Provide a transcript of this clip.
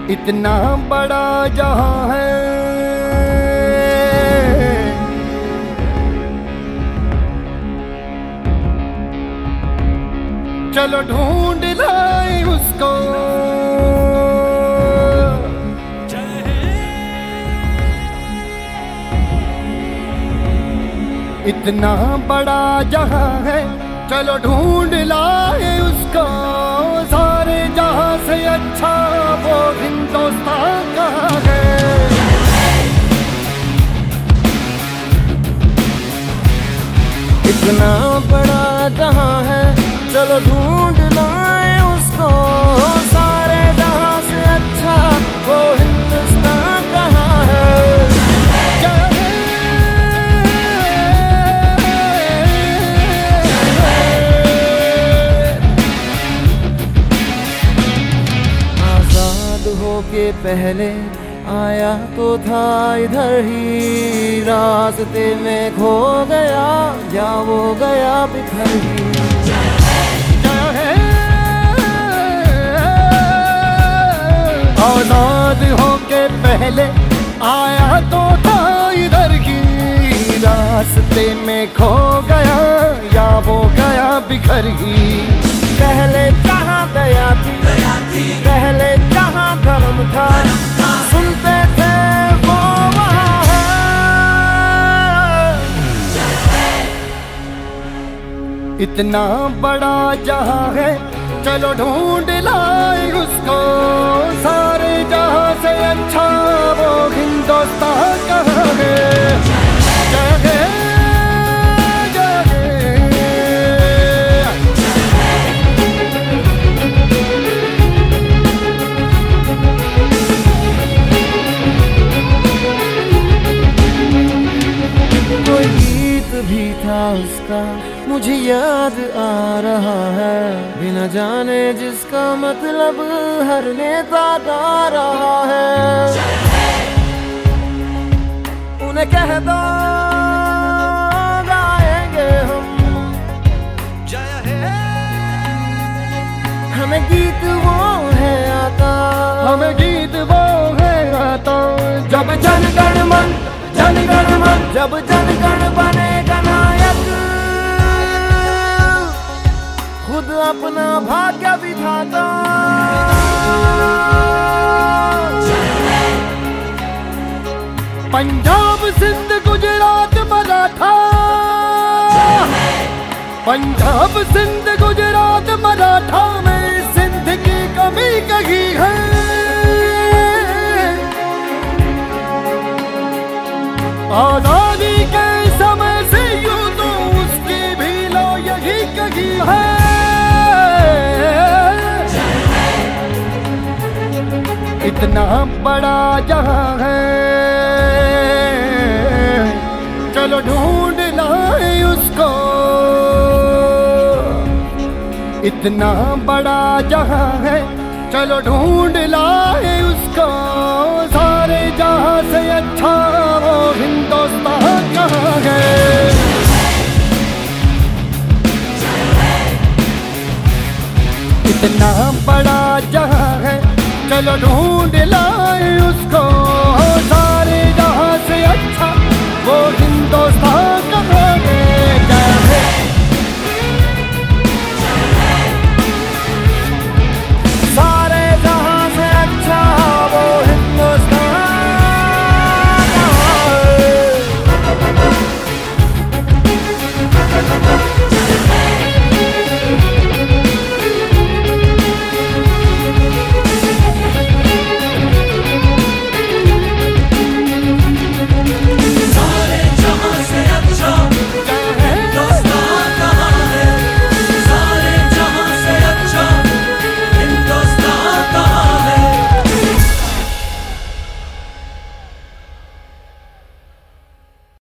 इतना बड़ा जहां है, चलो ढूंढ लाए उसको। इतना बड़ा जहां है, चलो ढूंढ लाए उसको। सारे जहां से अच्छा वो हिंदुस्तान कहाँ है। इतना बड़ा जहां है, चलो ढूंढ लाए उसको। सारे जहां से अच्छा वो हिंदुस्तान कहाँ है। के पहले आया तो था इधर ही, रास्ते में खो गया या वो गया बिखर ही। आजाद होके पहले आया तो था इधर ही, रास्ते में खो गया या वो गया बिखर ही। पहले जहाँ दया थी, पहले जहाँ धर्म था, सुनते थे वो वहाँ है। इतना बड़ा जहां है, चलो ढूंढ लाए उसको। सारे जहां से अच्छा वो हिंदुस्तान कहाँ है। कोई गीत भी था उसका मुझे याद आ रहा है, बिना जाने जिसका मतलब हर नेता गा रहा है। उन्हें कह दो गाएंगे हम, हमें गीत वो है आता, हमें गीत वो है आता। जब जनगण मन जनगण मन, जब जनगण बनेगा नायक, खुद अपना भाग्य विधाता। पंजाब सिंध गुजरात मराठा, पंजाब सिंध गुजरात मराठा में सिंध की कमी कही है। आजादी के समय से यूं तो उसकी भी लो यही कही है। इतना बड़ा जहां है, चलो ढूंढ लाए उसको। इतना बड़ा जहां है, चलो ढूंढ लाए उसको। सारे जहां से अच्छा वो हिंदुस्तान कहाँ है। इतना बड़ा जहां है, चलो ढूंढ लाए उसको।